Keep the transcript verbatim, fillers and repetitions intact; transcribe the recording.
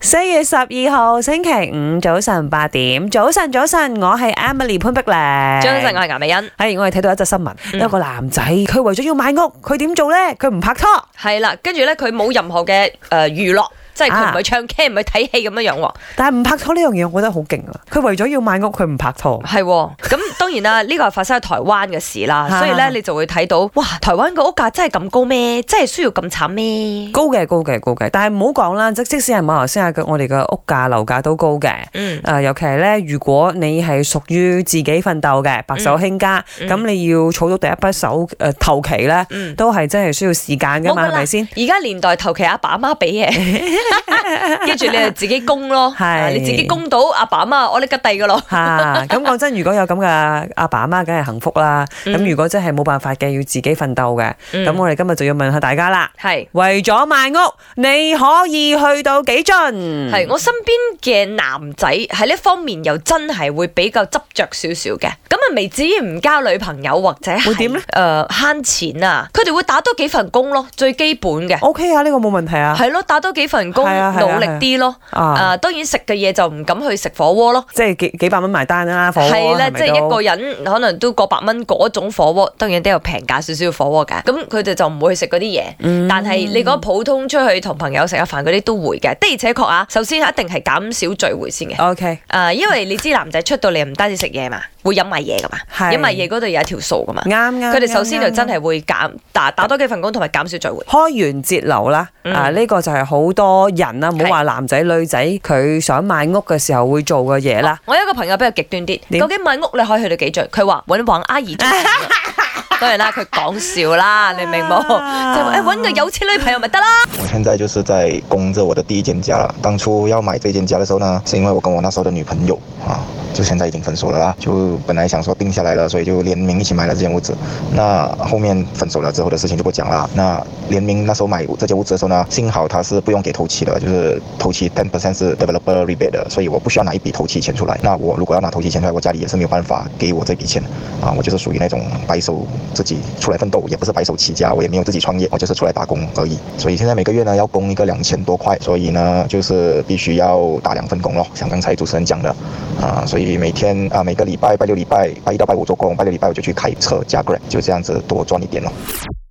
四月十二號星期五早晨八點，早晨早晨，我係 Emily 潘碧玲。 早晨，我係顏美欣。 係我哋睇到一則新聞， 嗯、 有個男仔佢為咗要買屋，佢點做咧？佢唔拍拖， 係啦，跟住咧佢冇任何嘅誒娛樂。即係佢唔去唱 K，唔去睇戲咁樣樣喎。 但係唔拍拖呢樣嘢，我覺得好勁啊！佢為咗要買屋，佢唔拍拖。 係咁，當然啦，呢個係發生喺台灣嘅事啦。所以咧，你就會睇到，哇！台灣個屋價真係咁高咩？真係需要咁慘咩？ 高嘅，高嘅，高嘅。但係唔好講啦，即即使係馬來西亞嘅，我哋嘅屋價、樓價都高嘅。嗯。誒、呃，尤其係咧，如果你係屬於自己奮鬥嘅白手興家，咁、嗯、你要儲到第一筆手誒頭期咧，嗯、都係真係需要時間㗎嘛，係咪先？ 而家年代頭期阿爸阿媽俾嘅。跟住你就自己供咯，你自己供到阿爸阿媽，我呢吉地噶咯。 嚇，咁講真，如果有咁嘅阿爸阿媽，梗係幸福啦。咁、嗯、如果真係冇辦法嘅，要自己奮鬥嘅，咁、嗯、我哋今日就要問下大家啦。係為咗買屋，你可以去到幾盡？係我身邊嘅男仔喺呢方面又真係會比較執着少少嘅，咁啊未至於唔交女朋友或者係會點咧？誒慳錢啊，佢哋會打多幾份工咯，最基本嘅。O K 啊，呢、呢個冇問題啊。係咯，打多幾份工。努力啲咯，啊，啊，當然食嘅嘢就唔敢去食火鍋咯，即係幾幾百蚊埋單啦，火鍋係啦，即係一個人可能都過百蚊嗰種火鍋，當然都有平價少少火鍋㗎，咁佢哋就唔會去食嗰啲嘢，嗯、但係你講普通出去同朋友食下飯嗰啲都會嘅，的而且確啊，首先一定係減少聚會先嘅 ，OK， 啊，因為你知男仔出到嚟唔單止食嘢嘛，會飲埋嘢㗎嘛，飲埋嘢嗰度有一條數㗎嘛，啱啱，佢哋首先就真係會減打打多幾份工同埋減少聚會，開源節流啦，嗯、啊呢、呢個就係好多人啦，唔好話男仔女仔佢想買屋嘅時候會做嘅嘢啦。我有一個朋友比較極端啲，究竟買屋你可以去到幾盡？佢話揾黃阿姨。當然啦，佢講笑啦，你明冇？就誒揾個有錢女朋友咪得啦。 我現在就是在供着我的第一間家了。當初要買這間家的時候呢，是因為我跟我那時候的女朋友啊，就現在已經分手了啦。就本來想說定下來了，所以就聯名一起買了這間屋子。那後面分手了之後的事情就不講啦。那聯名那時候買這間屋子的時候呢，幸好它是不用給頭期的，就是頭期 ten percent 是 developer rebate 的，所以我不需要拿一筆頭期錢出來。那我如果要拿頭期錢出來，我家裡也是沒有辦法給我這筆錢啊。我就是屬於那種白手自己出來奮鬥，也不是白手起家，我也沒有自己創業，我就是出來打工而已。所以現在每個月呢要供一個兩千多塊，所以呢就是必須要打兩份工咯。像剛才主持人講的，啊，所以每天啊每個禮拜拜六禮拜拜一到拜五做工，拜六禮拜我就去開車加 Grab，就這樣子多賺一點咯。